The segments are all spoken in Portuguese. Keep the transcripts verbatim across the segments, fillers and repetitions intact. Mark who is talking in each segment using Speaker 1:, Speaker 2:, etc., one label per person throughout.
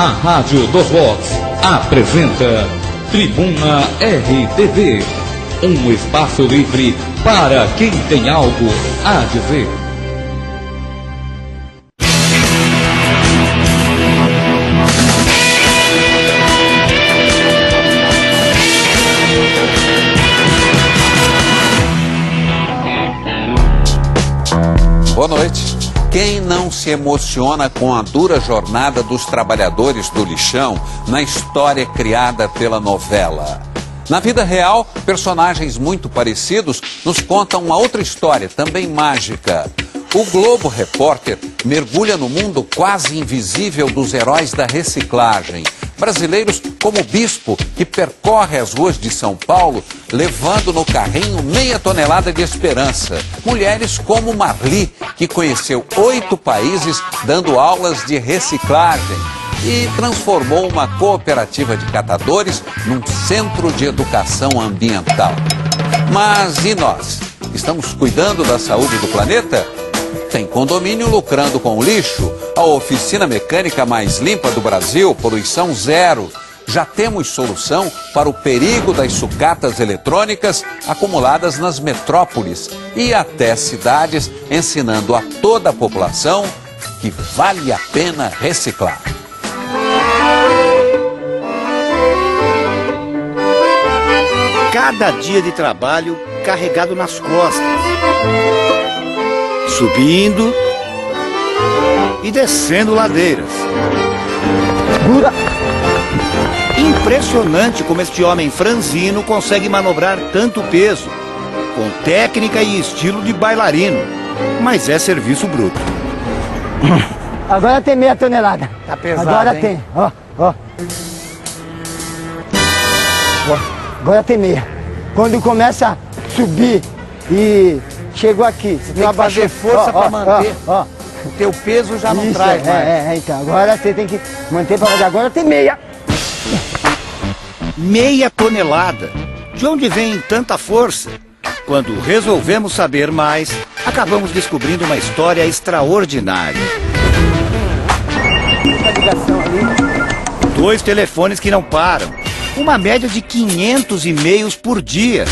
Speaker 1: A Rádio dos Vox apresenta Tribuna R T V, um espaço livre para quem tem algo a dizer.
Speaker 2: Boa noite. Quem não se emociona com a dura jornada dos trabalhadores do lixão na história criada pela novela? Na vida real, personagens muito parecidos nos contam uma outra história, também mágica. O Globo Repórter mergulha no mundo quase invisível dos heróis da reciclagem. Brasileiros como o Bispo, que percorre as ruas de São Paulo, levando no carrinho meia tonelada de esperança. Mulheres como Marli, que conheceu oito países dando aulas de reciclagem e transformou uma cooperativa de catadores num centro de educação ambiental. Mas e nós? Estamos cuidando da saúde do planeta? Tem condomínio lucrando com o lixo, a oficina mecânica mais limpa do Brasil, poluição zero. Já temos solução para o perigo das sucatas eletrônicas acumuladas nas metrópoles e até cidades, ensinando a toda a população que vale a pena reciclar.
Speaker 3: Cada dia de trabalho carregado nas costas. Subindo e descendo ladeiras. Impressionante como este homem franzino consegue manobrar tanto peso, com técnica e estilo de bailarino, mas é serviço bruto.
Speaker 4: Agora tem meia tonelada.
Speaker 5: Tá pesado,
Speaker 4: Agora
Speaker 5: hein?
Speaker 4: tem, ó, ó. Agora tem meia. Quando começa a subir e chegou aqui,
Speaker 5: você tem que fazer força para manter.
Speaker 4: Ó, ó.
Speaker 5: O teu peso já não
Speaker 4: Isso,
Speaker 5: traz mais.
Speaker 4: É, é, então. Agora você tem que manter para fazer. Agora tem meia.
Speaker 3: Meia tonelada. De onde vem tanta força? Quando resolvemos saber mais, acabamos descobrindo uma história extraordinária.
Speaker 4: Essa ligação ali.
Speaker 3: Dois telefones que não param. Uma média de quinhentos e-mails por dia.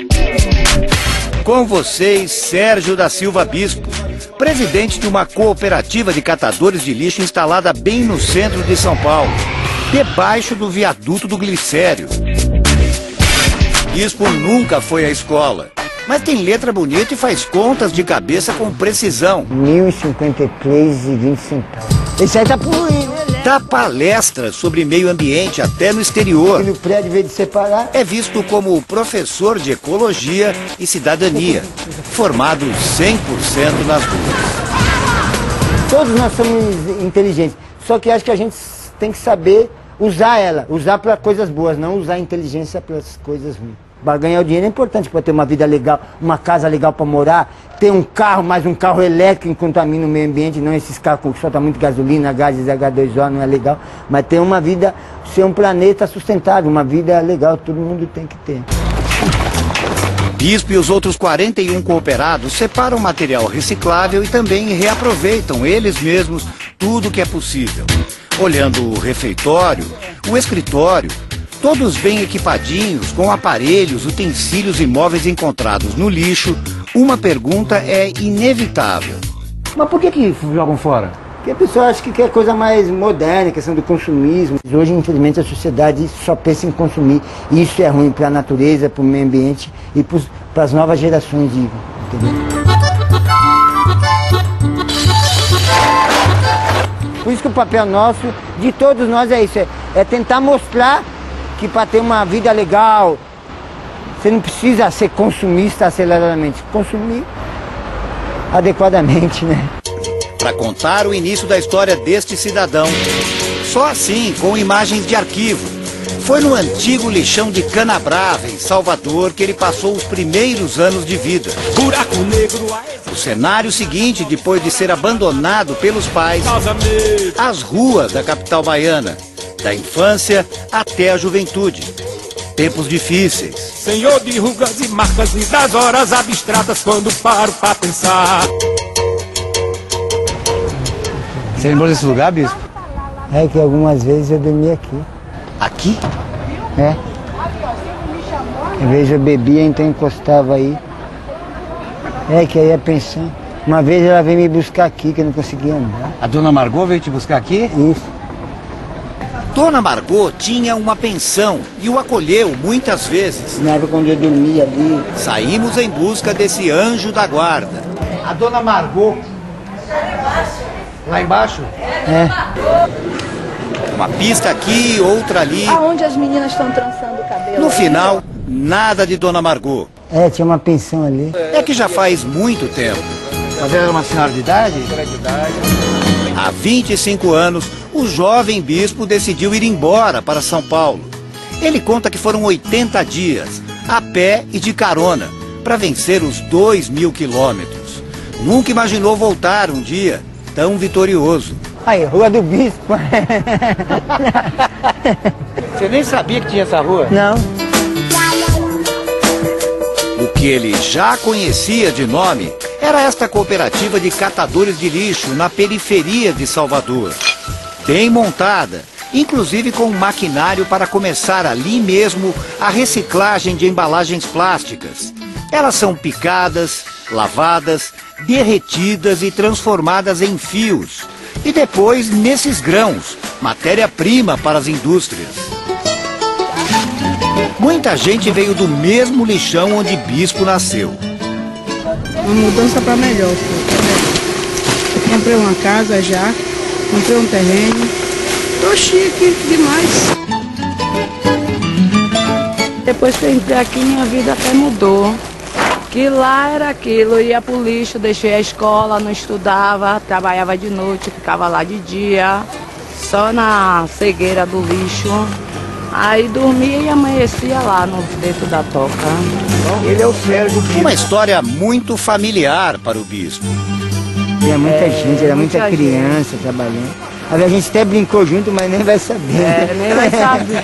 Speaker 3: Com vocês, Sérgio da Silva Bispo, presidente de uma cooperativa de catadores de lixo instalada bem no centro de São Paulo, debaixo do viaduto do Glicério. Bispo nunca foi à escola, mas tem letra bonita e faz contas de cabeça com precisão.
Speaker 4: mil e cinquenta e três e vinte centavos. Esse aí tá poluindo.
Speaker 3: Dá palestras sobre meio ambiente até no exterior.
Speaker 4: E no prédio, em vez de separar,
Speaker 3: é visto como professor de ecologia e cidadania, formado cem por cento nas ruas.
Speaker 4: todos nós somos inteligentes, só que acho que a gente tem que saber usar ela, usar para coisas boas, não usar a inteligência para as coisas ruins. Para ganhar o dinheiro é importante para ter uma vida legal, uma casa legal para morar, ter um carro, mais um carro elétrico que contamina o meio ambiente, não esses carros que soltam muito gasolina, gases H dois O, não é legal, mas ter uma vida, ser um planeta sustentável, uma vida legal, todo mundo tem que ter.
Speaker 3: Bispo e os outros quarenta e um cooperados separam material reciclável e também reaproveitam eles mesmos tudo que é possível. Olhando o refeitório, o escritório, todos bem equipadinhos, com aparelhos, utensílios e móveis encontrados no lixo, uma pergunta é inevitável.
Speaker 5: Mas por que que jogam fora?
Speaker 4: Porque a pessoa acha que quer coisa mais moderna, questão do consumismo. Hoje, infelizmente, a sociedade só pensa em consumir. E isso é ruim para a natureza, para o meio ambiente e para as novas gerações, digo. Entendeu? Por isso que o papel nosso, de todos nós, é isso. É, é tentar mostrar que para ter uma vida legal, você não precisa ser consumista aceleradamente. Consumir adequadamente, né?
Speaker 3: Para contar o início da história deste cidadão. Só assim, com imagens de arquivo. Foi no antigo lixão de Canabrava, em Salvador, que ele passou os primeiros anos de vida.
Speaker 6: Buraco negro.
Speaker 3: O cenário seguinte, depois de ser abandonado pelos pais, as ruas da capital baiana, da infância até a juventude. Tempos difíceis.
Speaker 6: Senhor de rugas e marcas e das horas abstratas quando paro pra pensar.
Speaker 5: Você lembrou desse lugar, Bispo?
Speaker 4: É que algumas vezes eu dormia aqui.
Speaker 3: Aqui?
Speaker 4: É. Às vezes eu bebia, então encostava aí. É que aí a pensão. Uma vez ela veio me buscar aqui, que eu não conseguia andar.
Speaker 5: A dona Margot veio te buscar aqui?
Speaker 4: Isso.
Speaker 3: Dona Margot tinha uma pensão e o acolheu muitas vezes.
Speaker 4: Na época quando eu dormia ali.
Speaker 3: Saímos em busca desse anjo da guarda.
Speaker 5: A dona Margot. Lá embaixo?
Speaker 4: É.
Speaker 3: Uma pista aqui, outra ali.
Speaker 7: Aonde as meninas estão trançando o cabelo?
Speaker 3: No final, nada de Dona Margot.
Speaker 4: É, tinha uma pensão ali.
Speaker 3: É que já faz muito tempo.
Speaker 5: Mas ela era uma senhora de idade?
Speaker 3: Há vinte e cinco anos, o jovem bispo decidiu ir embora para São Paulo. Ele conta que foram oitenta dias, a pé e de carona, para vencer os dois mil quilômetros. Nunca imaginou voltar um dia tão vitorioso.
Speaker 4: Aí, Rua do Bispo.
Speaker 5: Você nem sabia que tinha essa rua?
Speaker 4: Não.
Speaker 3: O que ele já conhecia de nome era esta cooperativa de catadores de lixo na periferia de Salvador. Bem montada, inclusive com um maquinário para começar ali mesmo a reciclagem de embalagens plásticas. Elas são picadas, lavadas, derretidas e transformadas em fios. E depois nesses grãos, matéria-prima para as indústrias. Muita gente veio do mesmo lixão onde Bispo nasceu.
Speaker 8: Uma mudança para melhor. Pô. Comprei uma casa já, comprei um terreno. Tô chique demais. Depois que eu entrei aqui, minha vida até mudou. Que lá era aquilo, eu ia pro lixo, deixei a escola, não estudava, trabalhava de noite, ficava lá de dia, só na cegueira do lixo. Aí dormia e amanhecia lá no, dentro da toca.
Speaker 5: Ele é o cérebro do
Speaker 3: Uma história muito familiar para o Bispo.
Speaker 4: Tinha muita
Speaker 8: É,
Speaker 4: gente, era muita,
Speaker 8: muita
Speaker 4: criança trabalhando. A gente até brincou junto, mas nem vai saber.
Speaker 8: É, nem vai saber.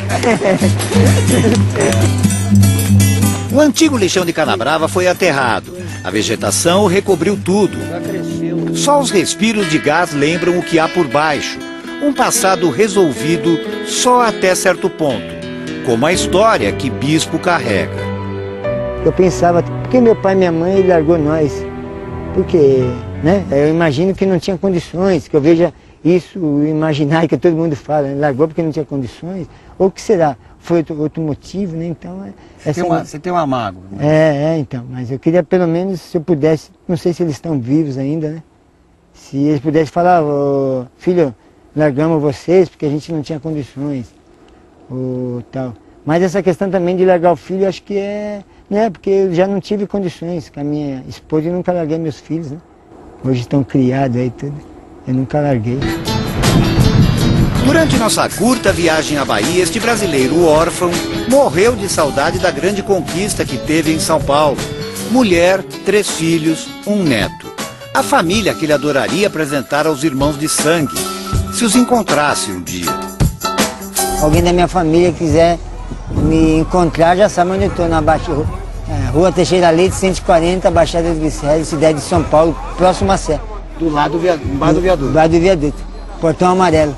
Speaker 3: O antigo lixão de Canabrava foi aterrado. A vegetação recobriu tudo. Só os respiros de gás lembram o que há por baixo. Um passado resolvido só até certo ponto. Como a história que Bispo carrega.
Speaker 4: Eu pensava, por que meu pai e minha mãe largou nós? Porque, né? Eu imagino que não tinha condições, que eu veja isso, o imaginário que todo mundo fala, né? Largou porque não tinha condições. Ou o que será? Foi outro, outro motivo, né? Então, é,
Speaker 5: Você,
Speaker 4: essa
Speaker 5: tem uma, você tem uma mágoa. Né?
Speaker 4: É, é, então. Mas eu queria pelo menos, se eu pudesse, não sei se eles estão vivos ainda, né? Se eles pudessem falar, oh, filho, largamos vocês porque a gente não tinha condições, ou tal. Mas essa questão também de largar o filho, acho que é, né? Porque eu já não tive condições com a minha esposa e nunca larguei meus filhos, né? Hoje estão criados aí tudo, eu nunca larguei.
Speaker 3: Durante nossa curta viagem à Bahia, este brasileiro órfão morreu de saudade da grande conquista que teve em São Paulo. Mulher, três filhos, um neto. A família que ele adoraria apresentar aos irmãos de sangue, se os encontrasse um dia.
Speaker 4: Alguém da minha família quiser me encontrar, já sabe onde eu estou, na Baixa, é, Rua Teixeira Leite, cento e quarenta, Baixada do Glicério, cidade de São Paulo, próximo a Sé.
Speaker 5: Do lado do viaduto. Do lado do viaduto.
Speaker 4: Do lado do viaduto. Portão amarelo.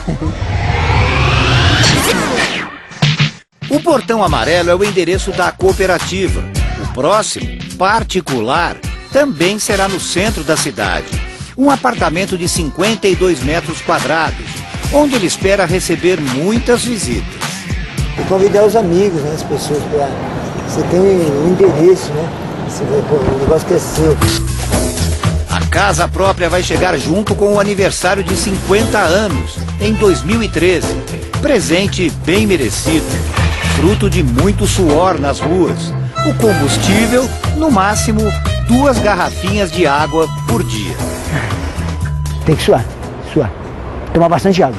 Speaker 3: O Portão Amarelo é o endereço da cooperativa. O próximo, particular, também será no centro da cidade. Um apartamento de cinquenta e dois metros quadrados, onde ele espera receber muitas visitas.
Speaker 4: E convidar os amigos, né, as pessoas para... Você tem um endereço, né? Você vai, pô, o negócio que é seu.
Speaker 3: A casa própria vai chegar junto com o aniversário de cinquenta anos, em dois mil e treze. Presente bem merecido, fruto de muito suor nas ruas. O combustível, no máximo, duas garrafinhas de água por dia.
Speaker 4: Tem que suar, suar. Tomar bastante água.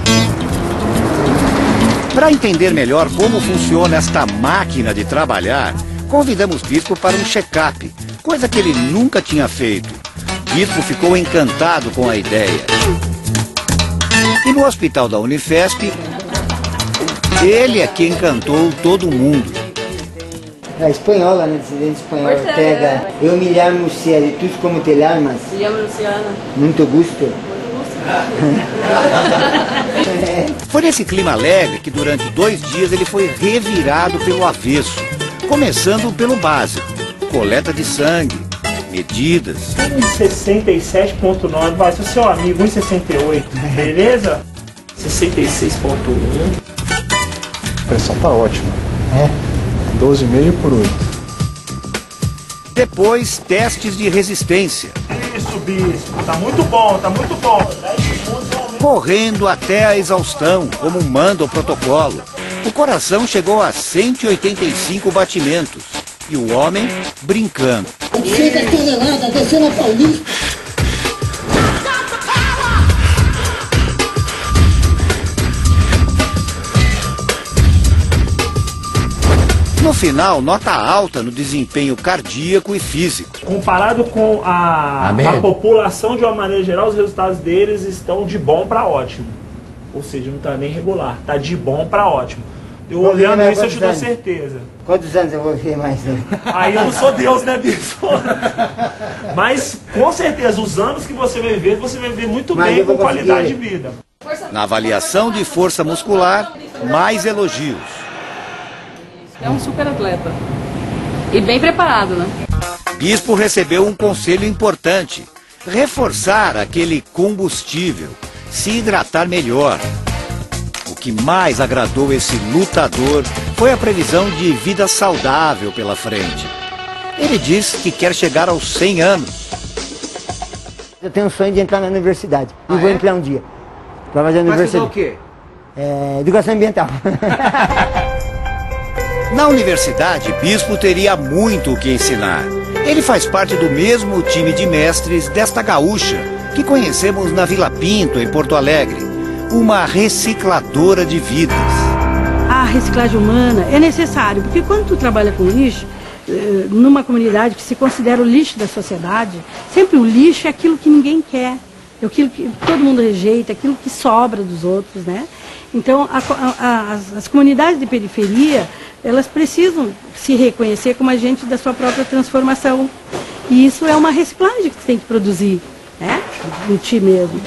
Speaker 3: Para entender melhor como funciona esta máquina de trabalhar, convidamos Bispo para um check-up, coisa que ele nunca tinha feito. Bispo ficou encantado com a ideia. E no hospital da Unifesp, ele é que encantou todo mundo.
Speaker 4: A espanhola, né? Descendente espanhol. Pega. Eu me llamo Luciana. E tu como te llamas?
Speaker 9: Me llamo Luciana.
Speaker 4: Muito gusto.
Speaker 3: Foi nesse clima alegre que durante dois dias ele foi revirado pelo avesso, começando pelo básico, coleta de sangue, medidas.
Speaker 9: um e sessenta e sete ponto nove, vai ser seu amigo, um e sessenta e oito, beleza? sessenta e seis ponto um.
Speaker 10: A pressão tá ótima. É? doze vírgula cinco por oito.
Speaker 3: Depois, testes de resistência.
Speaker 9: Isso, bispo, tá muito bom, tá muito bom.
Speaker 3: Correndo até a exaustão, como manda o protocolo. O coração chegou a cento e oitenta e cinco batimentos. E o homem brincando.
Speaker 11: Chega a tonelada, descendo a Paulista.
Speaker 3: No final, nota alta no desempenho cardíaco e físico.
Speaker 9: Comparado com a, a população de uma maneira geral, os resultados deles estão de bom para ótimo. Ou seja, não está nem regular, está de bom para ótimo. Eu olhando isso, eu te dou certeza.
Speaker 4: Quantos anos eu vou ver mais?
Speaker 9: Aí eu não sou Deus, né, bispo? Mas, com certeza, os anos que você vai viver, você vai viver muito Mas bem com qualidade de vida.
Speaker 3: Na avaliação de força muscular, mais elogios.
Speaker 8: É um super atleta. E bem preparado, né?
Speaker 3: Bispo recebeu um conselho importante. Reforçar aquele combustível. Se hidratar melhor. O que mais agradou esse lutador foi a previsão de vida saudável pela frente. Ele diz que quer chegar aos cem anos.
Speaker 4: Eu tenho um sonho de entrar na universidade. E
Speaker 5: Ah,
Speaker 4: vou
Speaker 5: é?
Speaker 4: entrar um dia. Para fazer a
Speaker 5: Vai
Speaker 4: universidade.
Speaker 5: estudar o quê?
Speaker 4: É, educação ambiental.
Speaker 3: Na universidade, Bispo teria muito o que ensinar. Ele faz parte do mesmo time de mestres desta gaúcha que conhecemos na Vila Pinto, em Porto Alegre. Uma recicladora de vidas.
Speaker 12: A reciclagem humana é necessário, porque quando tu trabalha com lixo, numa comunidade que se considera o lixo da sociedade, sempre o lixo é aquilo que ninguém quer, é aquilo que todo mundo rejeita, aquilo que sobra dos outros, né? Então, a, a, as, as comunidades de periferia, elas precisam se reconhecer como agente da sua própria transformação. E isso é uma reciclagem que você tem que produzir, né? Em ti mesmo.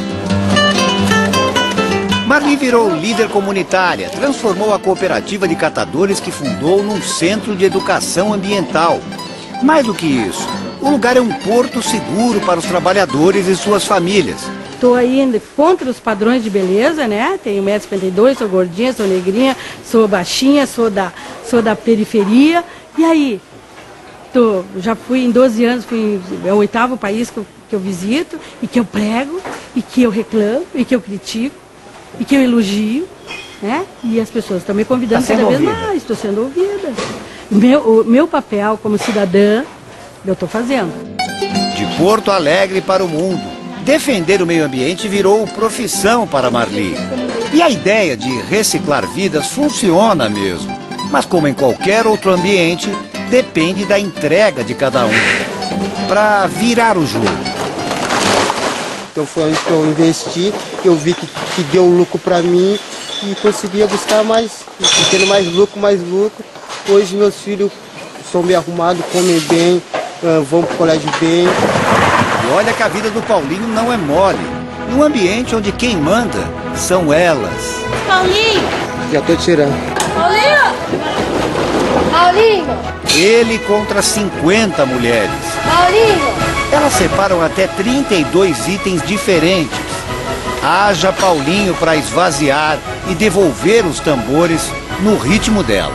Speaker 3: Marli virou líder comunitária, transformou a cooperativa de catadores que fundou num centro de educação ambiental. Mais do que isso, o lugar é um porto seguro para os trabalhadores e suas famílias.
Speaker 12: Estou aí contra os padrões de beleza, né? Tenho um metro e cinquenta e dois, sou gordinha, sou negrinha, sou baixinha, sou da, sou da periferia. E aí? Tô, já fui em doze anos, fui, é o oitavo país que eu, que eu visito, e que eu prego, e que eu reclamo, e que eu critico, e que eu elogio, né? E as pessoas estão me convidando
Speaker 3: Tá
Speaker 12: cada vez
Speaker 3: ouvida.
Speaker 12: mais, estou sendo ouvida. Meu, o meu papel como cidadã, eu estou fazendo.
Speaker 3: De Porto Alegre para o mundo. Defender o meio ambiente virou profissão para Marli. E a ideia de reciclar vidas funciona mesmo. Mas como em qualquer outro ambiente, depende da entrega de cada um. Para virar o jogo.
Speaker 13: Então foi onde que eu investi, eu vi que, que deu lucro para mim e conseguia buscar mais, tendo mais lucro, mais lucro. Hoje meus filhos são bem arrumados, comem bem, vão para o colégio bem.
Speaker 3: E olha que a vida do Paulinho não é mole. Num ambiente onde quem manda são elas.
Speaker 11: Paulinho!
Speaker 13: Já tô tirando.
Speaker 11: Paulinho! Paulinho!
Speaker 3: Ele contra cinquenta mulheres.
Speaker 11: Paulinho!
Speaker 3: Elas separam até trinta e dois itens diferentes. Haja Paulinho para esvaziar e devolver os tambores no ritmo delas.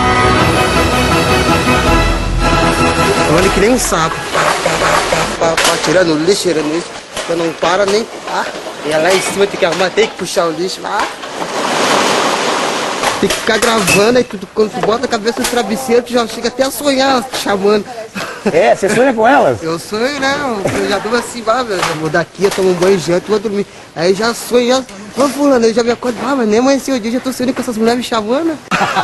Speaker 13: Olha que nem um sapo. Pra, pra, tirando o lixo, tirando isso. Eu não para nem. Ah, e lá em cima tem que arrumar, tem que puxar o lixo. Ah. Tem que ficar gravando, aí tu, quando tu bota a cabeça no travesseiro, tu já chega até a sonhar chamando.
Speaker 5: É, você sonha com elas?
Speaker 13: Eu sonho, né? Eu já durmo assim, vá, velho. Eu vou daqui, eu tomo um banho, janto, vou dormir. Aí já sonho, já. Ô, fulano, eu já me acordo, ah, mas nem amanheceu o dia, já tô sonhando com essas mulheres me chamando.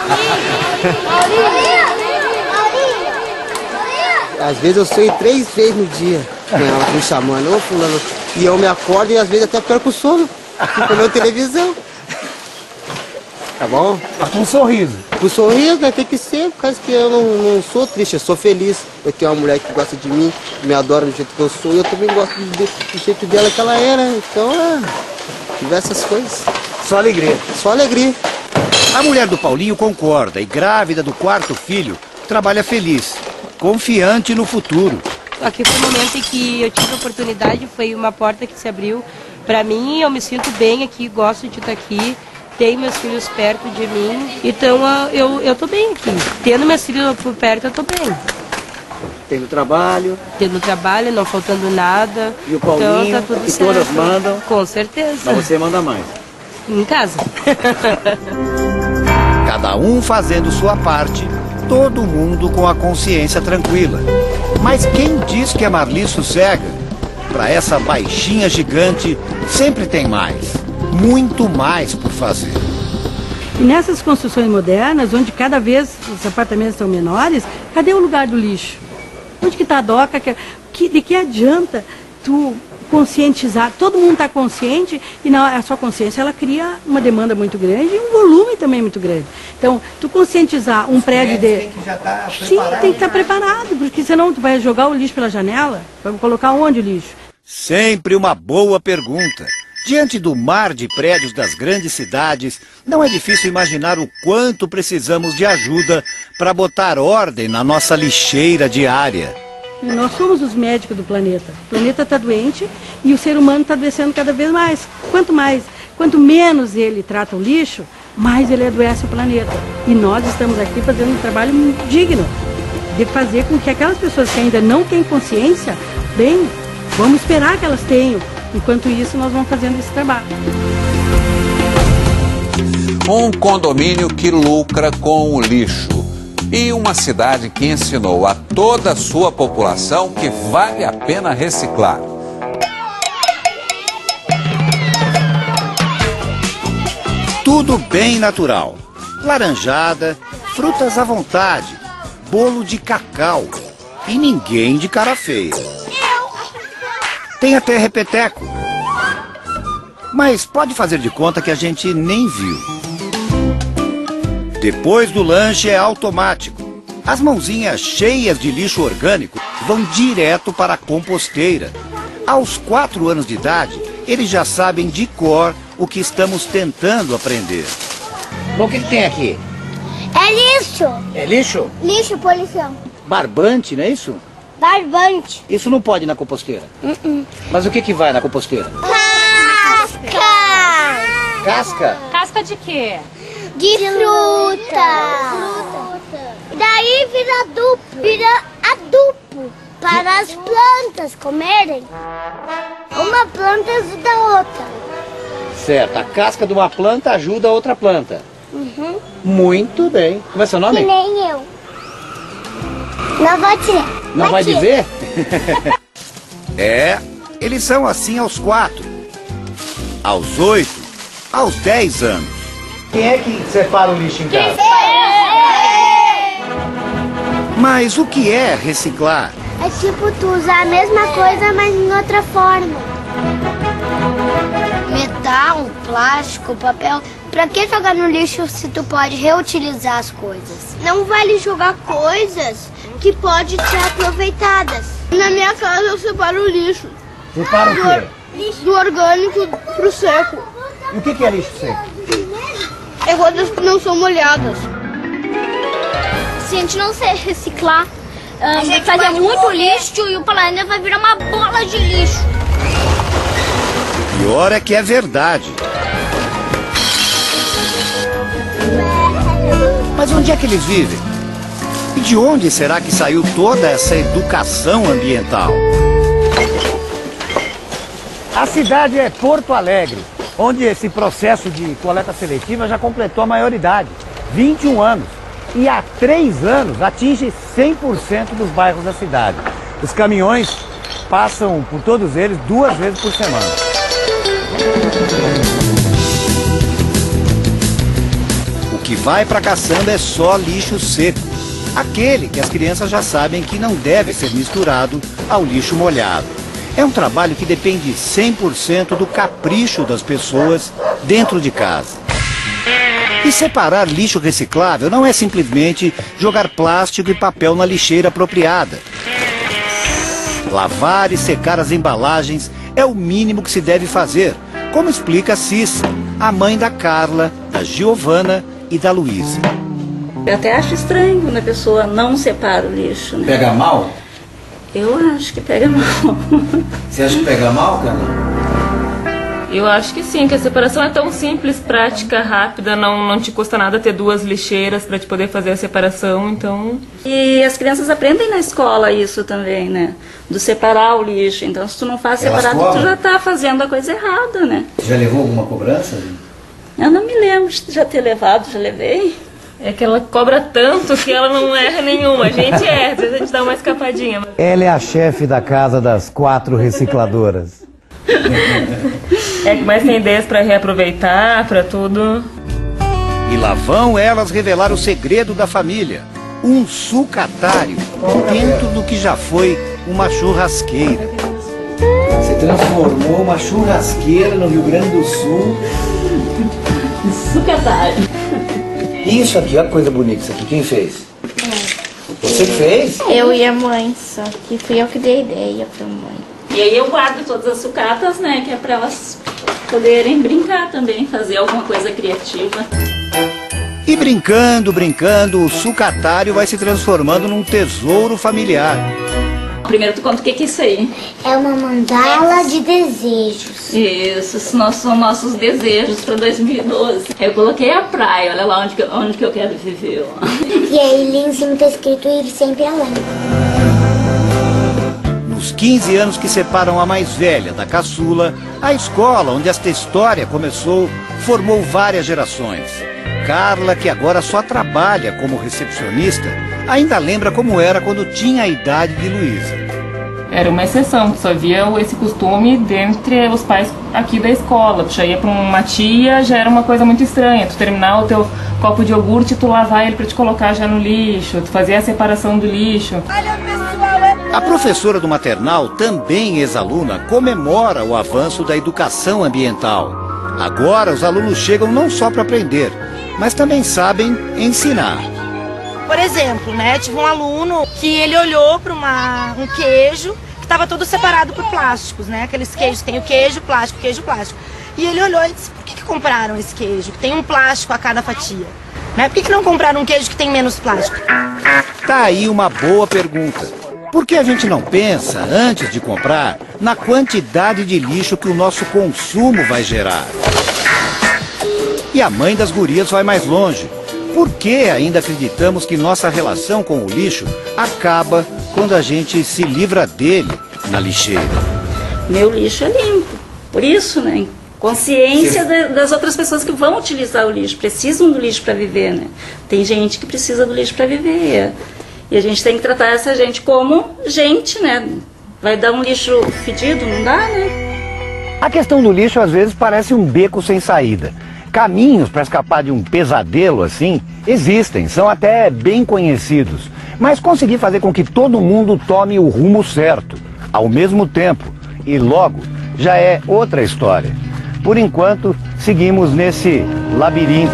Speaker 13: Às vezes eu sonho três vezes no dia com elas me chamando, ô, fulano. E eu me acordo e às vezes até perco o sono, fico olhando televisão. Tá bom?
Speaker 5: Mas com um sorriso.
Speaker 13: Com sorriso, né? Tem que ser, por causa que eu não, não sou triste, eu sou feliz. Eu tenho uma mulher que gosta de mim, me adora do jeito que eu sou, e eu também gosto do, do jeito dela que ela é, né? Então, é... diversas coisas.
Speaker 3: Só alegria.
Speaker 13: Só alegria.
Speaker 3: A mulher do Paulinho concorda e, grávida do quarto filho, trabalha feliz, confiante no futuro.
Speaker 14: Aqui foi o momento em que eu tive a oportunidade, foi uma porta que se abriu para mim, eu me sinto bem aqui, gosto de estar aqui, tenho meus filhos perto de mim, então eu, eu tô bem aqui. Tendo meus filhos por perto, eu tô bem.
Speaker 3: Tendo trabalho.
Speaker 14: Tendo trabalho, não faltando nada.
Speaker 3: E o Paulinho,
Speaker 14: então, tá tudo
Speaker 3: e
Speaker 14: certo.
Speaker 3: todas mandam.
Speaker 14: Com certeza.
Speaker 3: Mas você manda mais.
Speaker 14: Em casa.
Speaker 3: Cada um fazendo sua parte, todo mundo com a consciência tranquila. Mas quem diz que a Marli sossega? Para essa baixinha gigante, sempre tem mais. Muito mais por fazer.
Speaker 12: E nessas construções modernas, onde cada vez os apartamentos são menores, cadê o lugar do lixo? Onde que está a doca? Que, de que adianta tu conscientizar? Todo mundo está consciente e na, a sua consciência ela cria uma demanda muito grande e um volume também muito grande. Então, tu conscientizar um prédio de...
Speaker 3: Tem que já tá
Speaker 12: Sim, tem que estar preparado, porque senão tu vai jogar o lixo pela janela, vai colocar onde o lixo?
Speaker 3: Sempre uma boa pergunta. Diante do mar de prédios das grandes cidades, não é difícil imaginar o quanto precisamos de ajuda para botar ordem na nossa lixeira diária.
Speaker 12: E nós somos os médicos do planeta. O planeta está doente e o ser humano está adoecendo cada vez mais. Quanto mais, quanto menos ele trata o lixo, mais ele adoece o planeta. E nós estamos aqui fazendo um trabalho digno de fazer com que aquelas pessoas que ainda não têm consciência, bem, vamos esperar que elas tenham. Enquanto isso, nós vamos fazendo esse trabalho.
Speaker 2: Um condomínio que lucra com o lixo. E uma cidade que ensinou a toda a sua população que vale a pena reciclar.
Speaker 3: Tudo bem natural. Laranjada, frutas à vontade, bolo de cacau e ninguém de cara feia. Tem até repeteco. Mas pode fazer de conta que a gente nem viu. Depois do lanche é automático. As mãozinhas cheias de lixo orgânico vão direto para a composteira. Aos quatro anos de idade, eles já sabem de cor o que estamos tentando aprender.
Speaker 5: Bom, o que, que tem aqui?
Speaker 11: É lixo.
Speaker 5: É lixo?
Speaker 11: Lixo, poluição.
Speaker 5: Barbante, não é isso?
Speaker 11: Barbante.
Speaker 5: Isso não pode ir na composteira.
Speaker 11: Uh-uh.
Speaker 5: Mas o que, que vai na composteira?
Speaker 11: Casca.
Speaker 5: Casca?
Speaker 15: Casca de quê?
Speaker 11: De fruta. fruta. Daí vira adubo. Vira adubo para as plantas comerem. Uma planta ajuda a outra.
Speaker 5: Certo, a casca de uma planta ajuda a outra planta.
Speaker 11: Uhum.
Speaker 5: Muito bem. Como é seu nome?
Speaker 11: Que nem eu. Não vou dizer.
Speaker 5: Não vai, vai dizer?
Speaker 3: É, eles são assim aos quatro, aos oito, aos dez anos.
Speaker 5: Quem é que separa o lixo em casa?
Speaker 3: Mas o que é reciclar?
Speaker 11: É tipo tu usar a mesma coisa, mas em outra forma. Metal, plástico, papel. Pra que jogar no lixo se tu pode reutilizar as coisas? Não vale jogar coisas que podem ser aproveitadas. Na minha casa eu separo o lixo.
Speaker 5: Separa o quê?
Speaker 11: Do, do orgânico pro seco.
Speaker 5: E o que, que é lixo seco?
Speaker 11: É coisas que não são molhadas.
Speaker 15: Se a gente não se reciclar, um, vai fazer muito lixo e o planeta vai virar uma bola de lixo.
Speaker 3: O pior é que é verdade. Mas onde é que eles vivem? E de onde será que saiu toda essa educação ambiental?
Speaker 5: A cidade é Porto Alegre, onde esse processo de coleta seletiva já completou a maioridade, vinte e um anos. E há três anos atinge cem por cento dos bairros da cidade. Os caminhões passam por todos eles duas vezes por semana.
Speaker 3: O que vai para a caçamba é só lixo seco. Aquele que as crianças já sabem que não deve ser misturado ao lixo molhado. É um trabalho que depende cem por cento do capricho das pessoas dentro de casa. E separar lixo reciclável não é simplesmente jogar plástico e papel na lixeira apropriada. Lavar e secar as embalagens é o mínimo que se deve fazer, como explica a Cissa, a mãe da Carla, da Giovana e da Luísa.
Speaker 16: Eu até acho estranho quando a pessoa não separa o lixo, né?
Speaker 17: Pega mal?
Speaker 16: Eu acho que pega mal.
Speaker 17: Você acha que pega mal, Carla?
Speaker 18: Eu acho que sim, que a separação é tão simples, prática, rápida, não, não te custa nada ter duas lixeiras para te poder fazer a separação, então...
Speaker 16: E as crianças aprendem na escola isso também, né? Do separar o lixo, então se tu não faz separado, tu já tá fazendo a coisa errada, né?
Speaker 17: Já levou alguma cobrança?
Speaker 16: Eu não me lembro de já ter levado, já levei.
Speaker 18: É que ela cobra tanto que ela não erra nenhuma, a gente erra, às vezes a gente dá uma escapadinha.
Speaker 5: Ela é a chefe da casa das quatro recicladoras.
Speaker 18: É que mais tem ideias para reaproveitar, para tudo.
Speaker 3: E lá vão elas revelar o segredo da família. Um sucatário dentro do que já foi uma churrasqueira.
Speaker 17: Você transformou uma churrasqueira no Rio Grande do Sul.
Speaker 16: Sucatário.
Speaker 17: Isso aqui, olha que coisa bonita isso aqui. Quem fez? Você fez?
Speaker 15: Eu e a mãe, só que fui eu que dei ideia pra mãe.
Speaker 16: E aí eu guardo todas as sucatas, né, que é para elas poderem brincar também, fazer alguma coisa criativa.
Speaker 3: E brincando, brincando, o sucatário vai se transformando num tesouro familiar.
Speaker 16: Primeiro tu conta o que que é isso aí.
Speaker 11: É uma mandala de desejos.
Speaker 16: Isso, esses são nossos desejos para dois mil e doze. Eu coloquei a praia, olha lá onde que, onde que eu quero viver. Ó.
Speaker 11: E aí ali em cima tá escrito ir sempre além.
Speaker 3: Nos quinze anos que separam a mais velha da caçula, a escola onde esta história começou formou várias gerações. Carla, que agora só trabalha como recepcionista, ainda lembra como era quando tinha a idade de Luísa.
Speaker 18: Era uma exceção, só havia esse costume dentre os pais aqui da escola. Tu já ia para uma tia, já era uma coisa muito estranha. Tu terminar o teu copo de iogurte, tu lavar ele para te colocar já no lixo, tu fazia a separação do lixo.
Speaker 3: A professora do maternal, também ex-aluna, comemora o avanço da educação ambiental. Agora os alunos chegam não só para aprender, mas também sabem ensinar.
Speaker 19: Por exemplo, né, tive um aluno que ele olhou para um queijo que estava todo separado por plásticos, né? Aqueles queijos, tem o queijo, plástico, queijo, plástico. E ele olhou e disse, por que, que compraram esse queijo, que tem um plástico a cada fatia? Né? Por que, que não compraram um queijo que tem menos plástico?
Speaker 3: Tá aí uma boa pergunta. Por que a gente não pensa, antes de comprar, na quantidade de lixo que o nosso consumo vai gerar? E a mãe das gurias vai mais longe. Por que ainda acreditamos que nossa relação com o lixo acaba quando a gente se livra dele na lixeira?
Speaker 16: Meu lixo é limpo. Por isso, né? Consciência da, das outras pessoas que vão utilizar o lixo, precisam do lixo para viver, né? Tem gente que precisa do lixo para viver. E a gente tem que tratar essa gente como gente, né? Vai dar um lixo fedido? Não dá, né?
Speaker 5: A questão do lixo às vezes parece um beco sem saída. Caminhos para escapar de um pesadelo assim existem, são até bem conhecidos. Mas conseguir fazer com que todo mundo tome o rumo certo, ao mesmo tempo, e logo, já é outra história. Por enquanto, seguimos nesse labirinto.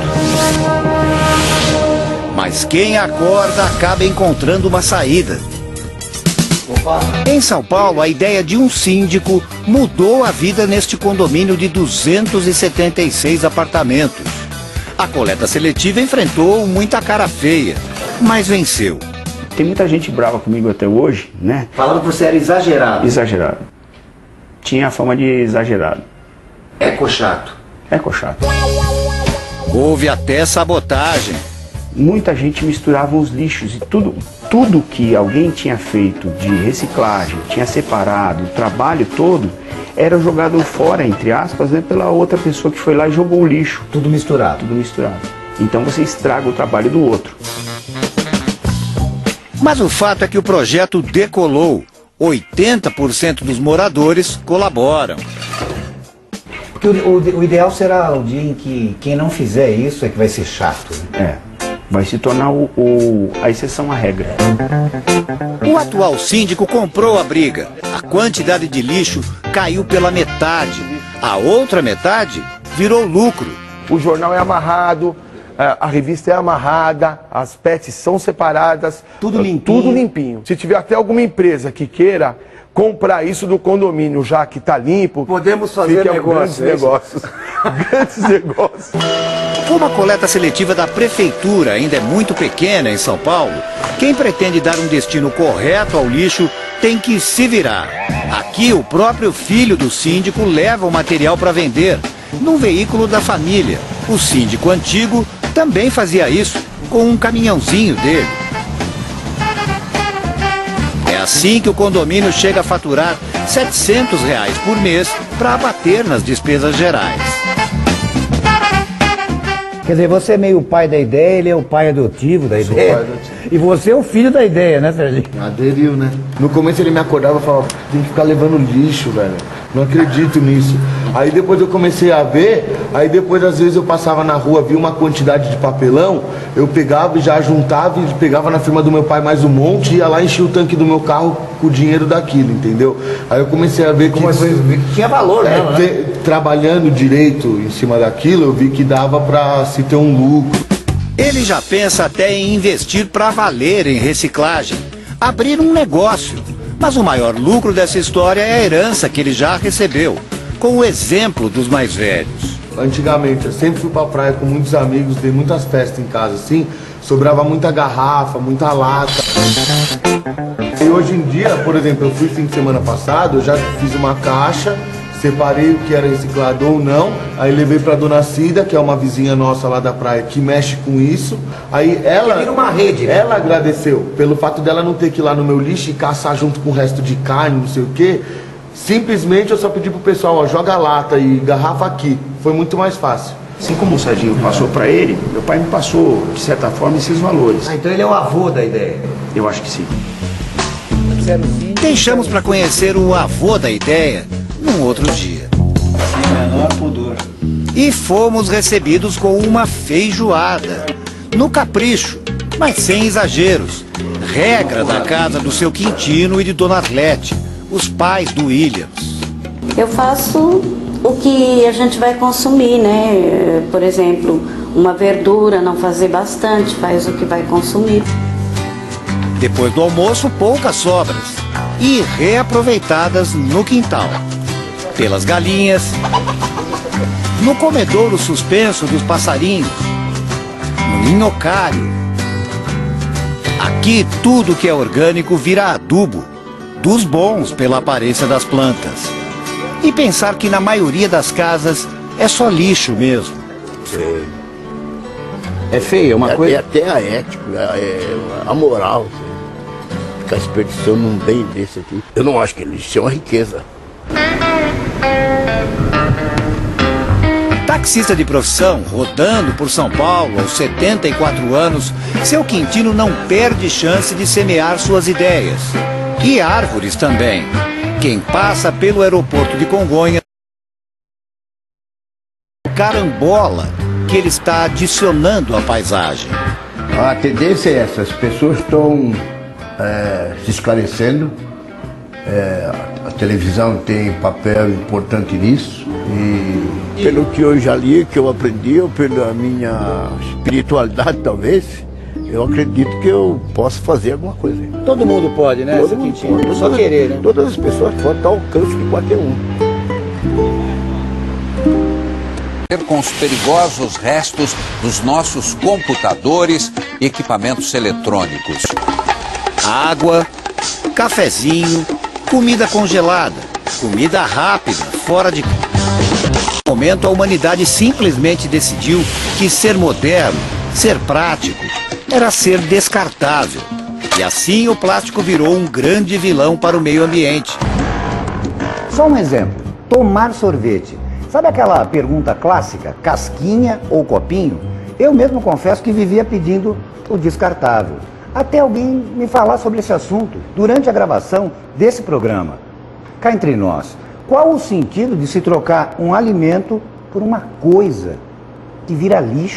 Speaker 3: Mas quem acorda acaba encontrando uma saída. Em São Paulo, a ideia de um síndico mudou a vida neste condomínio de duzentos e setenta e seis apartamentos. A coleta seletiva enfrentou muita cara feia, mas venceu.
Speaker 20: Tem muita gente brava comigo até hoje, né?
Speaker 17: Falava que você era exagerado.
Speaker 20: Exagerado. Tinha a fama de exagerado.
Speaker 17: Eco-chato.
Speaker 20: Eco-chato.
Speaker 3: Houve até sabotagem.
Speaker 20: Muita gente misturava os lixos e tudo, tudo que alguém tinha feito de reciclagem, tinha separado, o trabalho todo, era jogado fora, entre aspas, né, pela outra pessoa que foi lá e jogou o lixo.
Speaker 17: Tudo misturado.
Speaker 20: Tudo misturado. Então você estraga o trabalho do outro.
Speaker 3: Mas o fato é que o projeto decolou. oitenta por cento dos moradores colaboram.
Speaker 17: Porque o, o, o ideal será o dia em que quem não fizer isso é que vai ser chato.
Speaker 20: É. Vai se tornar o, o, a exceção à regra.
Speaker 3: O atual síndico comprou a briga. A quantidade de lixo caiu pela metade. A outra metade virou lucro.
Speaker 21: O jornal é amarrado, a revista é amarrada, as pets são separadas.
Speaker 17: Tudo limpinho.
Speaker 21: Tudo limpinho. Se tiver até alguma empresa que queira comprar isso do condomínio, já que tá limpo.
Speaker 3: Podemos fazer
Speaker 21: fica
Speaker 3: negócios.
Speaker 21: Grandes negócios. Grandes negócios.
Speaker 3: Como a coleta seletiva da prefeitura ainda é muito pequena em São Paulo, quem pretende dar um destino correto ao lixo tem que se virar. Aqui, o próprio filho do síndico leva o material para vender, num veículo da família. O síndico antigo também fazia isso, com um caminhãozinho dele. É assim que o condomínio chega a faturar setecentos reais por mês para abater nas despesas gerais.
Speaker 5: Quer dizer, você é meio o pai da ideia, ele é o pai adotivo da ideia.
Speaker 21: pai adotivo.
Speaker 5: E você é o filho da ideia, né, Serginho?
Speaker 21: Aderiu, né? No começo ele me acordava e falava, tem que ficar levando lixo, velho. Não acredito nisso. Aí depois eu comecei a ver, aí depois às vezes eu passava na rua, via uma quantidade de papelão, eu pegava e já juntava e pegava na firma do meu pai mais um monte e ia lá encher o tanque do meu carro com o dinheiro daquilo, entendeu? Aí eu comecei a ver que...
Speaker 5: que tinha valor,
Speaker 21: é,
Speaker 5: né?
Speaker 21: te, trabalhando direito em cima daquilo, eu vi que dava pra se ter um lucro.
Speaker 3: Ele já pensa até em investir para valer em reciclagem, abrir um negócio. Mas o maior lucro dessa história é a herança que ele já recebeu, com o exemplo dos mais velhos.
Speaker 21: Antigamente, eu sempre fui pra praia com muitos amigos, dei muitas festas em casa, assim, sobrava muita garrafa, muita lata. E hoje em dia, por exemplo, eu fui fim de semana passado, eu já fiz uma caixa, separei o que era reciclado ou não, aí levei pra Dona Cida, que é uma vizinha nossa lá da praia, que mexe com isso. Aí ela,
Speaker 5: vira uma rede, né?
Speaker 21: Ela agradeceu pelo fato dela não ter que ir lá no meu lixo e caçar junto com o resto de carne, não sei o quê. Simplesmente eu só pedi pro pessoal, ó, joga lata e garrafa aqui. Foi muito mais fácil.
Speaker 20: Assim como o Serginho passou para ele, meu pai me passou, de certa forma, esses valores.
Speaker 5: Ah, então ele é o avô da ideia.
Speaker 20: Eu acho que sim.
Speaker 3: Deixamos para conhecer o avô da ideia num outro dia.
Speaker 17: Sem menor pudor.
Speaker 3: E fomos recebidos com uma feijoada, no capricho, mas sem exageros. Regra da casa do seu Quintino e de Dona Arlete, os pais do Williams.
Speaker 16: Eu faço o que a gente vai consumir, né? Por exemplo, uma verdura, não fazer bastante, faz o que vai consumir.
Speaker 3: Depois do almoço, poucas sobras e reaproveitadas no quintal. Pelas galinhas, no comedouro suspenso dos passarinhos, no minhocário. Aqui tudo que é orgânico vira adubo, dos bons pela aparência das plantas. E pensar que na maioria das casas é só lixo mesmo.
Speaker 1: Feio.
Speaker 17: É feio, é uma
Speaker 1: é,
Speaker 17: coisa...
Speaker 1: É até a ética, é, a moral. Ficar desperdiçando um bem desse aqui. Eu não acho que lixo é uma riqueza.
Speaker 3: Taxista de profissão, rodando por São Paulo aos setenta e quatro anos, seu Quintino não perde chance de semear suas ideias. E árvores também. Quem passa pelo aeroporto de Congonhas, carambola que ele está adicionando à paisagem.
Speaker 1: A tendência é essa, as pessoas estão é, se esclarecendo, é, a televisão tem papel importante nisso e pelo que eu já li, que eu aprendi, ou pela minha espiritualidade talvez, eu acredito que eu posso fazer alguma coisa.
Speaker 17: Todo mundo pode, né?
Speaker 1: Todo mundo pode.
Speaker 17: Só querer, né?
Speaker 1: Todas as pessoas podem estar ao alcance de qualquer um.
Speaker 2: Com os perigosos restos dos nossos computadores e equipamentos eletrônicos.
Speaker 3: Água, cafezinho, comida congelada, comida rápida, fora de... No momento, a humanidade simplesmente decidiu que ser moderno, ser prático, era ser descartável. E assim o plástico virou um grande vilão para o meio ambiente.
Speaker 5: Só um exemplo, tomar sorvete. Sabe aquela pergunta clássica, casquinha ou copinho? Eu mesmo confesso que vivia pedindo o descartável. Até alguém me falar sobre esse assunto durante a gravação desse programa. Cá entre nós, qual o sentido de se trocar um alimento por uma coisa que vira lixo?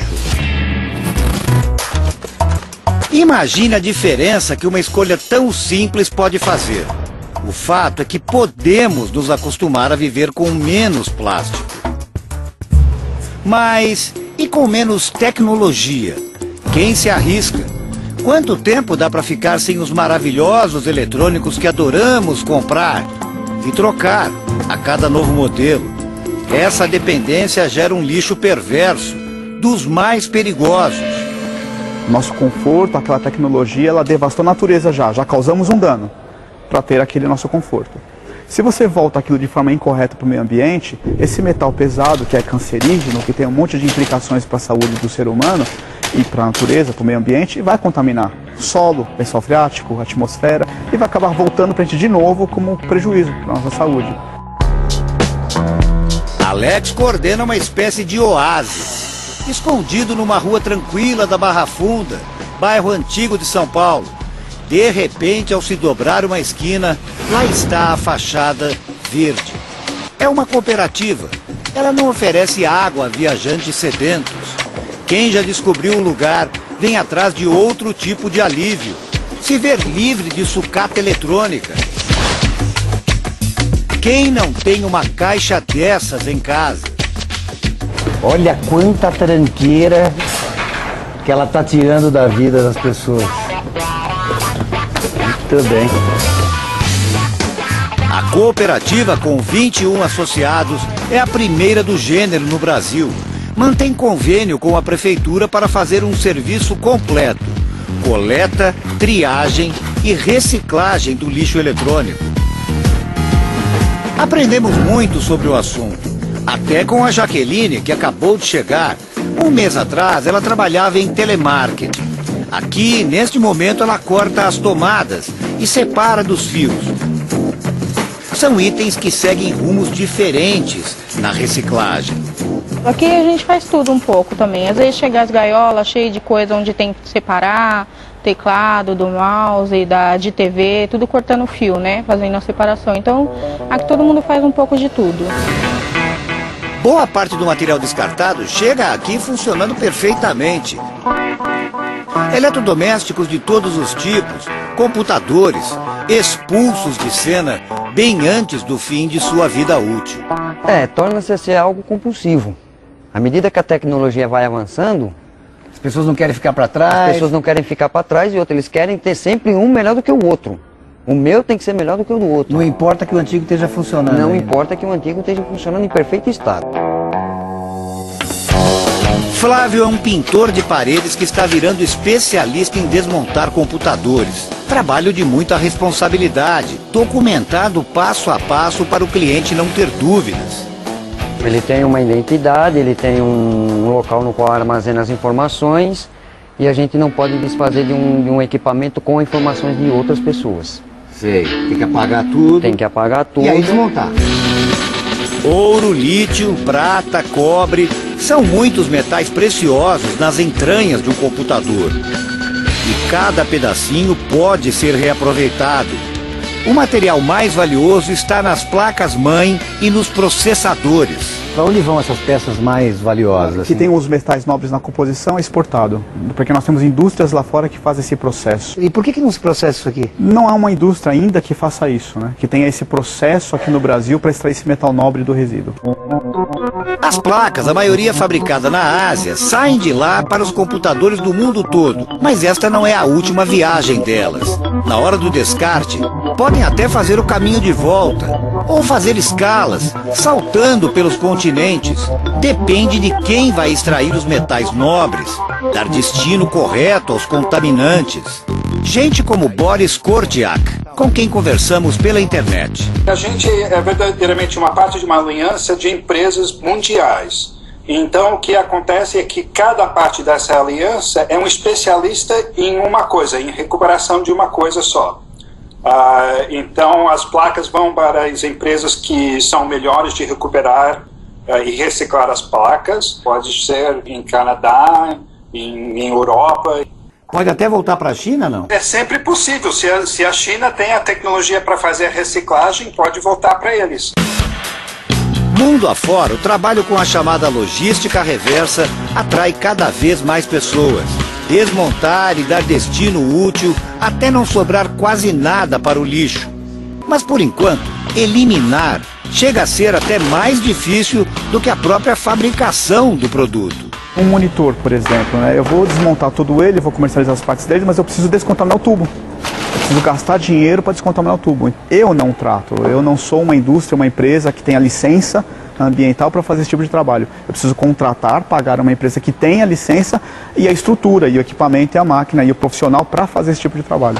Speaker 3: Imagine a diferença que uma escolha tão simples pode fazer. O fato é que podemos nos acostumar a viver com menos plástico. Mas e com menos tecnologia? Quem se arrisca? Quanto tempo dá para ficar sem os maravilhosos eletrônicos que adoramos comprar e trocar a cada novo modelo? Essa dependência gera um lixo perverso, dos mais perigosos.
Speaker 10: Nosso conforto, aquela tecnologia, ela devastou a natureza já, já causamos um dano para ter aquele nosso conforto. Se você volta aquilo de forma incorreta para o meio ambiente, esse metal pesado, que é cancerígeno, que tem um monte de implicações para a saúde do ser humano e para a natureza, para o meio ambiente, vai contaminar solo, lençol freático, atmosfera, e vai acabar voltando para a gente de novo como prejuízo para a nossa saúde.
Speaker 3: Alex coordena uma espécie de oásis, escondido numa rua tranquila da Barra Funda, bairro antigo de São Paulo. De repente, ao se dobrar uma esquina, lá está a fachada verde. É uma cooperativa. Ela não oferece água a viajantes sedentos. Quem já descobriu o lugar vem atrás de outro tipo de alívio: se ver livre de sucata eletrônica. Quem não tem uma caixa dessas em casa?
Speaker 5: Olha quanta tranqueira que ela está tirando da vida das pessoas. Muito bem.
Speaker 3: A cooperativa, com vinte e um associados, é a primeira do gênero no Brasil. Mantém convênio com a prefeitura para fazer um serviço completo: coleta, triagem e reciclagem do lixo eletrônico. Aprendemos muito sobre o assunto, até com a Jaqueline, que acabou de chegar. Um mês atrás, ela trabalhava em telemarketing. Aqui, neste momento, ela corta as tomadas e separa dos fios. São itens que seguem rumos diferentes na reciclagem.
Speaker 6: Aqui a gente faz tudo um pouco também. Às vezes chega as gaiolas cheias de coisa onde tem que separar, teclado, do mouse, da, de T V, tudo cortando fio, né? Fazendo a separação. Então, aqui todo mundo faz um pouco de tudo.
Speaker 3: Boa parte do material descartado chega aqui funcionando perfeitamente. Eletrodomésticos de todos os tipos, computadores, expulsos de cena bem antes do fim de sua vida útil.
Speaker 22: É, torna-se a ser algo compulsivo. À medida que a tecnologia vai avançando,
Speaker 5: as pessoas não querem ficar para trás.
Speaker 22: As pessoas não querem ficar para trás e outra, eles querem ter sempre um melhor do que o outro. O meu tem que ser melhor do que o do outro.
Speaker 5: Não importa que o antigo esteja funcionando.
Speaker 22: Não
Speaker 5: ainda.
Speaker 22: importa que o antigo esteja funcionando em perfeito estado.
Speaker 3: Flávio é um pintor de paredes que está virando especialista em desmontar computadores. Trabalho de muita responsabilidade, documentado passo a passo para o cliente não ter dúvidas.
Speaker 22: Ele tem uma identidade, ele tem um local no qual armazena as informações e a gente não pode desfazer de um, de um equipamento com informações de outras pessoas.
Speaker 5: Sei, tem que apagar tudo.
Speaker 22: Tem que apagar tudo.
Speaker 5: E aí desmontar.
Speaker 3: Ouro, lítio, prata, cobre, são muitos metais preciosos nas entranhas de um computador. E cada pedacinho pode ser reaproveitado. O material mais valioso está nas placas-mãe e nos processadores.
Speaker 5: Para onde vão essas peças mais valiosas?
Speaker 10: Que tem os metais nobres na composição é exportado, porque nós temos indústrias lá fora que fazem esse processo.
Speaker 5: E por que que não se processa isso aqui?
Speaker 10: Não há uma indústria ainda que faça isso, né? Que tenha esse processo aqui no Brasil para extrair esse metal nobre do resíduo.
Speaker 3: As placas, a maioria fabricada na Ásia, saem de lá para os computadores do mundo todo. Mas esta não é a última viagem delas. Na hora do descarte, podem até fazer o caminho de volta, ou fazer escalas, saltando pelos continentes. Depende de quem vai extrair os metais nobres, dar destino correto aos contaminantes. Gente como Boris Kordiak, com quem conversamos pela internet.
Speaker 23: A gente é verdadeiramente uma parte de uma aliança de empresas mundiais. Então o que acontece é que cada parte dessa aliança é um especialista em uma coisa, em recuperação de uma coisa só. Uh, então as placas vão para as empresas que são melhores de recuperar uh, e reciclar as placas. Pode ser em Canadá, em, em Europa.
Speaker 5: Pode até voltar para a China, não?
Speaker 23: É sempre possível. Se a, se a China tem a tecnologia para fazer a reciclagem, pode voltar para eles.
Speaker 3: Mundo afora, o trabalho com a chamada logística reversa atrai cada vez mais pessoas. Desmontar e dar destino útil até não sobrar quase nada para o lixo. Mas por enquanto, eliminar chega a ser até mais difícil do que a própria fabricação do produto.
Speaker 10: Um monitor, por exemplo, né? Eu vou desmontar todo ele, vou comercializar as partes dele, mas eu preciso descontaminar o tubo. Eu preciso gastar dinheiro para descontaminar o tubo. Eu não trato, eu não sou uma indústria, uma empresa que tenha licença ambiental para fazer esse tipo de trabalho. Eu preciso contratar, pagar uma empresa que tenha licença e a estrutura, e o equipamento, e a máquina, e o profissional para fazer esse tipo de trabalho.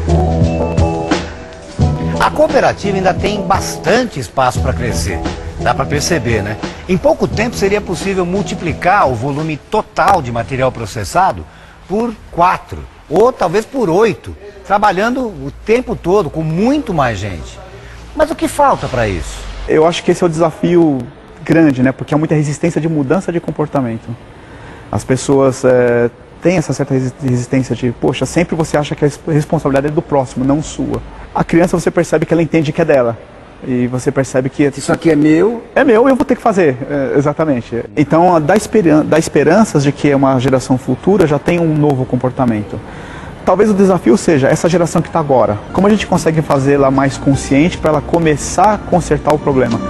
Speaker 3: A cooperativa ainda tem bastante espaço para crescer. Dá para perceber, né? Em pouco tempo seria possível multiplicar o volume total de material processado por quatro, ou talvez por oito, trabalhando o tempo todo com muito mais gente. Mas o que falta para isso?
Speaker 10: Eu acho que esse é o desafio grande, né? Porque há muita resistência de mudança de comportamento. As pessoas é, têm essa certa resistência de, poxa, sempre você acha que a responsabilidade é do próximo, não sua. A criança, você percebe que ela entende que é dela. E você percebe que
Speaker 4: isso aqui é meu,
Speaker 10: é meu e eu vou ter que fazer, é, exatamente. Então dá, esperan dá esperanças de que uma geração futura já tem um novo comportamento. Talvez o desafio seja essa geração que está agora. Como a gente consegue fazê-la mais consciente para ela começar a consertar o problema?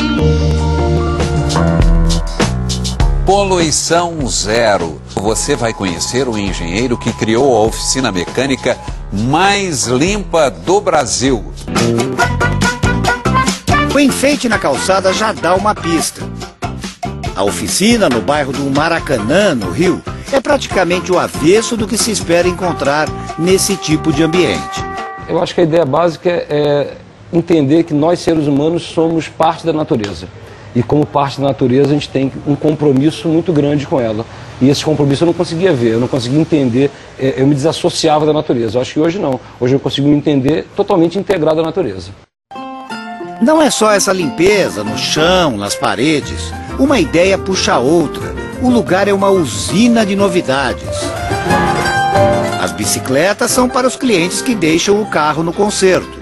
Speaker 2: Poluição zero. Você vai conhecer o engenheiro que criou a oficina mecânica mais limpa do Brasil.
Speaker 3: O enfeite na calçada já dá uma pista. A oficina no bairro do Maracanã, no Rio, é praticamente o avesso do que se espera encontrar nesse tipo de ambiente.
Speaker 7: Eu acho que a ideia básica é entender que nós, seres humanos, somos parte da natureza. E como parte da natureza, a gente tem um compromisso muito grande com ela. E esse compromisso eu não conseguia ver, eu não conseguia entender, eu me desassociava da natureza. Eu acho que hoje não. Hoje eu consigo me entender totalmente integrado à natureza.
Speaker 3: Não é só essa limpeza no chão, nas paredes. Uma ideia puxa a outra. O lugar é uma usina de novidades. As bicicletas são para os clientes que deixam o carro no conserto.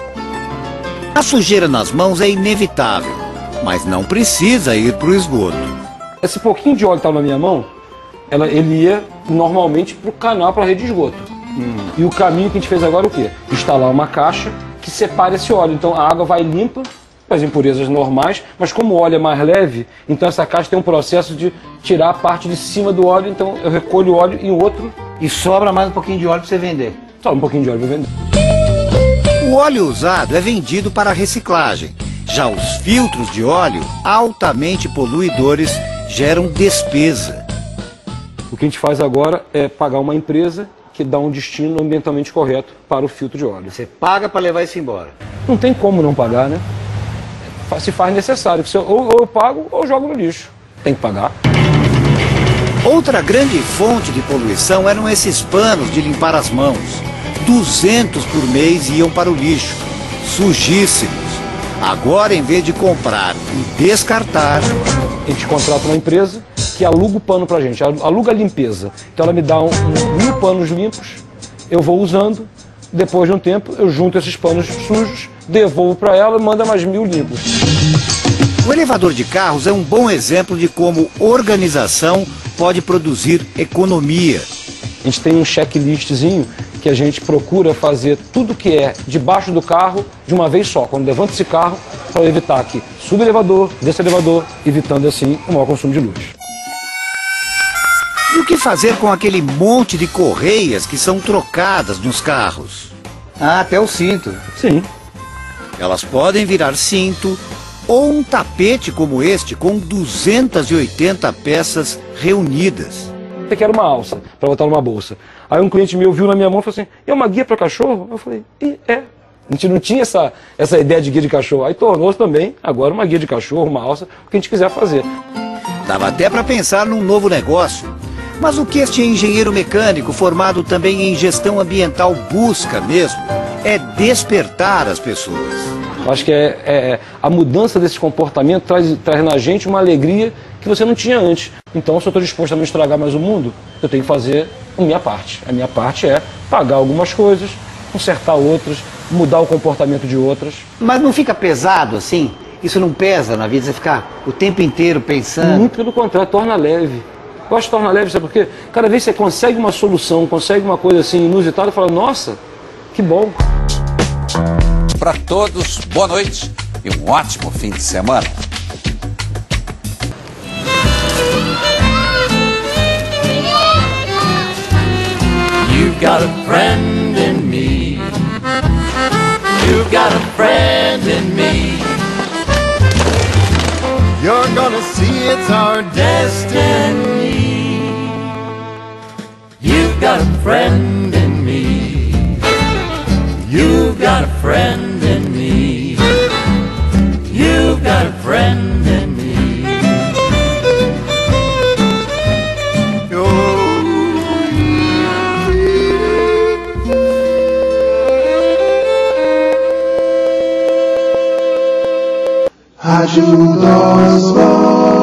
Speaker 3: A sujeira nas mãos é inevitável, mas não precisa ir para o esgoto.
Speaker 7: Esse pouquinho de óleo que estava na minha mão, ela, ele ia normalmente para o canal, para a rede de esgoto. Hum. E o caminho que a gente fez agora é o quê? Instalar uma caixa que separa esse óleo. Então a água vai limpa, as impurezas normais, mas como o óleo é mais leve, então essa caixa tem um processo de tirar a parte de cima do óleo, então eu recolho o óleo em outro.
Speaker 3: E sobra mais um pouquinho de óleo para você vender?
Speaker 7: Sobra um pouquinho de óleo para vender.
Speaker 3: O óleo usado é vendido para reciclagem. Já os filtros de óleo, altamente poluidores, geram despesa.
Speaker 7: O que a gente faz agora é pagar uma empresa que dá um destino ambientalmente correto para o filtro de óleo.
Speaker 3: Você paga para levar isso embora?
Speaker 7: Não tem como não pagar, né? Se faz necessário. Ou eu pago ou eu jogo no lixo. Tem que pagar.
Speaker 3: Outra grande fonte de poluição eram esses panos de limpar as mãos. duzentos por mês iam para o lixo. Sujíssimos. Agora, em vez de comprar e descartar...
Speaker 7: A gente contrata uma empresa que aluga o pano pra gente, aluga a limpeza. Então ela me dá um, um, mil panos limpos, eu vou usando, depois de um tempo eu junto esses panos sujos, devolvo para ela e manda mais mil limpos.
Speaker 3: O elevador de carros é um bom exemplo de como organização pode produzir economia.
Speaker 7: A gente tem um checklistzinho que a gente procura fazer tudo que é debaixo do carro de uma vez só, quando levanta esse carro, para evitar que suba o elevador, desça o elevador, evitando assim o maior consumo de luz.
Speaker 3: E o que fazer com aquele monte de correias que são trocadas nos carros?
Speaker 4: Ah, até o cinto.
Speaker 7: Sim.
Speaker 3: Elas podem virar cinto ou um tapete como este com duzentas e oitenta peças reunidas.
Speaker 7: Eu quero uma alça para botar numa bolsa. Aí um cliente meu viu na minha mão e falou assim, é uma guia para cachorro? Eu falei, e é. A gente não tinha essa, essa ideia de guia de cachorro. Aí tornou-se também agora uma guia de cachorro, uma alça, o que a gente quiser fazer.
Speaker 3: Dava até para pensar num novo negócio. Mas o que este engenheiro mecânico, formado também em gestão ambiental, busca mesmo é despertar as pessoas.
Speaker 7: Eu acho que é, é, a mudança desse comportamento traz, traz na gente uma alegria que você não tinha antes. Então, se eu estou disposto a não estragar mais o mundo, eu tenho que fazer a minha parte. A minha parte é pagar algumas coisas, consertar outras, mudar o comportamento de outras.
Speaker 4: Mas não fica pesado assim? Isso não pesa na vida? Você ficar o tempo inteiro pensando?
Speaker 7: Muito pelo contrário, torna leve. Eu acho que torna leve, sabe por quê? Cada vez que você consegue uma solução, consegue uma coisa assim inusitada, fala, nossa, que bom.
Speaker 2: Para todos, boa noite e um ótimo fim de semana.
Speaker 8: You've got a friend in me. You've got a friend in me. You're gonna see it's our destiny. You've got a friend in me. You've got a friend in me. You've got a friend in me.
Speaker 9: Rádio Dosval.